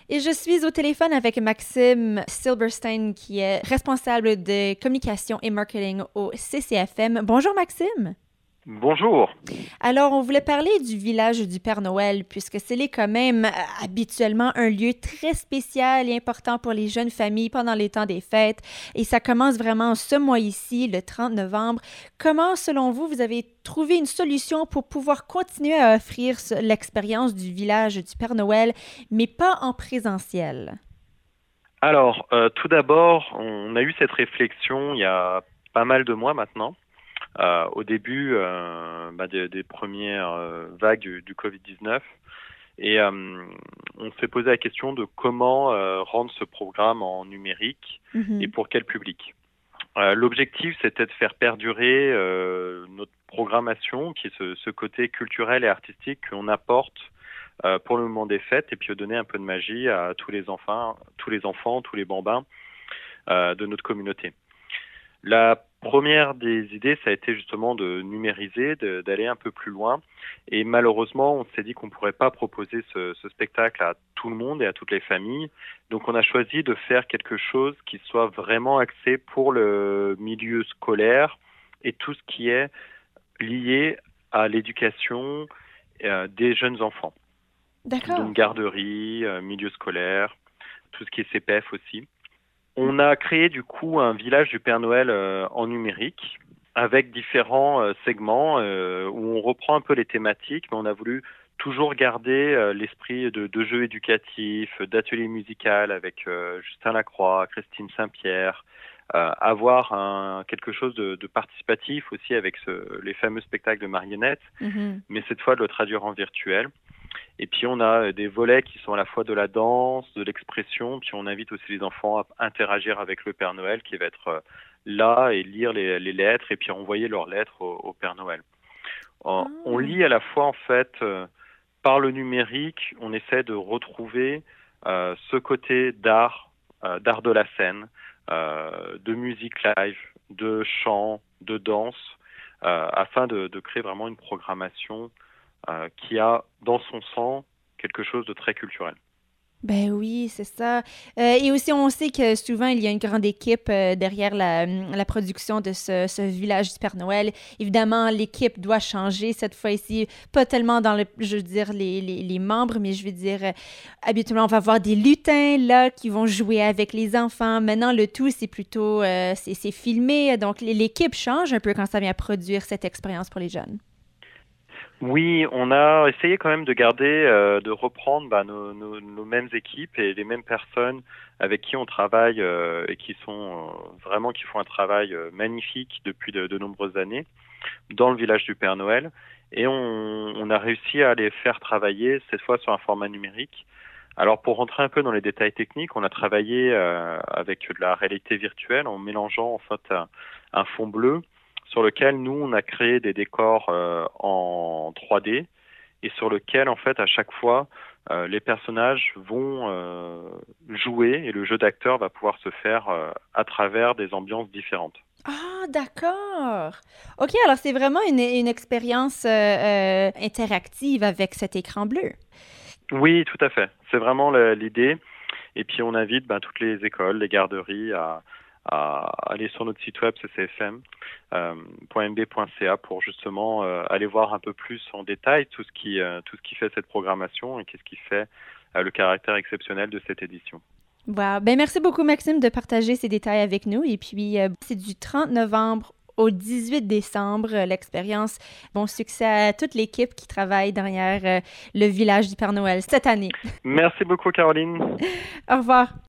Et je suis au téléphone avec Maxime Silberstein, qui est responsable de communication et marketing au CCFM. Bonjour Maxime. Bonjour. Alors, on voulait parler du village du Père Noël, puisque c'est quand même habituellement un lieu très spécial et important pour les jeunes familles pendant les temps des fêtes. Et ça commence vraiment ce mois-ci, le 30 novembre. Comment, selon vous, vous avez trouvé une solution pour pouvoir continuer à offrir l'expérience du village du Père Noël, mais pas en présentiel? Alors, tout d'abord, on a eu cette réflexion il y a pas mal de mois maintenant, au début des premières vagues du Covid-19. Et on s'est posé la question de comment rendre ce programme en numérique et Mhm. pour quel public. L'objectif, c'était de faire perdurer notre programmation, qui est ce côté culturel et artistique qu'on apporte pour le moment des fêtes, et puis de donner un peu de magie à tous les bambins de notre communauté. La première des idées, ça a été justement de numériser, d'aller un peu plus loin. Et malheureusement, on s'est dit qu'on ne pourrait pas proposer ce spectacle à tout le monde et à toutes les familles. Donc on a choisi de faire quelque chose qui soit vraiment axé pour le milieu scolaire et tout ce qui est lié à l'éducation des jeunes enfants. D'accord. Donc garderie, milieu scolaire, tout ce qui est CPF aussi. On a créé du coup un village du Père Noël en numérique avec différents segments où on reprend un peu les thématiques, mais on a voulu toujours garder l'esprit de jeux éducatifs, d'ateliers musicaux avec Justin Lacroix, Christine Saint-Pierre, avoir quelque chose de participatif aussi avec les fameux spectacles de marionnettes, Mhm. mais cette fois de le traduire en virtuel. Et puis on a des volets qui sont à la fois de la danse, de l'expression, puis on invite aussi les enfants à interagir avec le Père Noël qui va être là et lire les lettres et puis envoyer leurs lettres au Père Noël. On Ah. lit à la fois en fait par le numérique, on essaie de retrouver ce côté d'art de la scène, de musique live, de chant, de danse, afin de créer vraiment une programmation qui a dans son sang quelque chose de très culturel. Ben oui, c'est ça. Et aussi, on sait que souvent, il y a une grande équipe derrière la production de ce village du Père Noël. Évidemment, l'équipe doit changer cette fois-ci, pas tellement dans le, je veux dire, les membres, mais je veux dire, habituellement, on va avoir des lutins là qui vont jouer avec les enfants. Maintenant, le tout, c'est plutôt, c'est filmé. Donc, l'équipe change un peu quand ça vient produire cette expérience pour les jeunes. Oui, on a essayé quand même de garder, de reprendre nos mêmes équipes et les mêmes personnes avec qui on travaille et qui sont vraiment qui font un travail magnifique depuis de nombreuses années dans le village du Père Noël. Et on a réussi à les faire travailler cette fois sur un format numérique. Alors pour rentrer un peu dans les détails techniques, on a travaillé avec de la réalité virtuelle en mélangeant en fait un fond bleu sur lequel nous on a créé des décors en 3D et sur lequel en fait à chaque fois les personnages vont jouer et le jeu d'acteur va pouvoir se faire à travers des ambiances différentes. Ah, d'accord. OK, alors c'est vraiment une expérience interactive avec cet écran bleu. Oui, tout à fait. C'est vraiment l'idée. Et puis on invite toutes les écoles, les garderies à aller sur notre site web ccfm.mb.ca pour justement aller voir un peu plus en détail tout ce qui fait cette programmation et qu'est-ce qui fait le caractère exceptionnel de cette édition. Wow. Ben, merci beaucoup, Maxime, de partager ces détails avec nous. Et puis, c'est du 30 novembre au 18 décembre, l'expérience. Bon succès à toute l'équipe qui travaille derrière le village du Père Noël cette année. Merci beaucoup Caroline. Au revoir.